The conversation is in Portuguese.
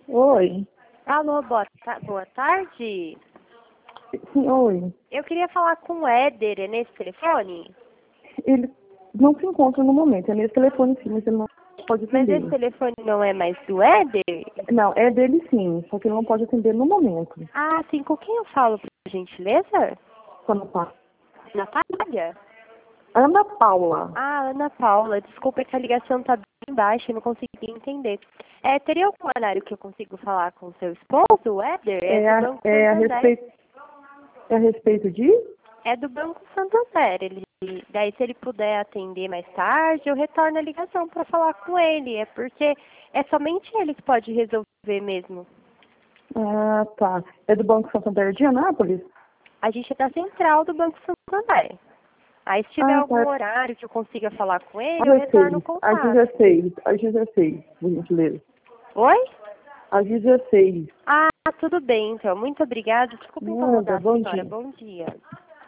Oi. Alô, boa tarde. Sim, oi. Eu queria falar com o Éder, é nesse telefone? Ele não se encontra no momento. É nesse telefone sim, mas ele não pode Mas atender. esse telefone não é mais do Éder? Não, é dele sim, só que ele não pode atender no momento. Ah, sim, com quem eu falo, por gentileza? Quando tá. Natália? Ana Paula. Ah, Ana Paula, desculpa que a ligação tá bem baixa, eu não consegui entender. Teria algum horário que eu consigo falar com o seu esposo, o Éder? É do Banco É a Santander. respeito. É a respeito de? É do Banco Santander. Daí, se ele puder atender mais tarde, eu retorno a ligação para falar com ele. É porque é somente ele que pode resolver mesmo. Ah, tá. É do Banco Santander de Anápolis? A gente é da central do Banco Santander. Aí, se tiver Ah, algum tá. horário que eu consiga falar com Às ele, eu retorno o 16. Às contato. 16. Às 16, por gentileza. Oi? Às 16. Ah, tudo bem, então. Muito obrigada. Desculpa Nada, incomodar a bom senhora. dia. Bom dia.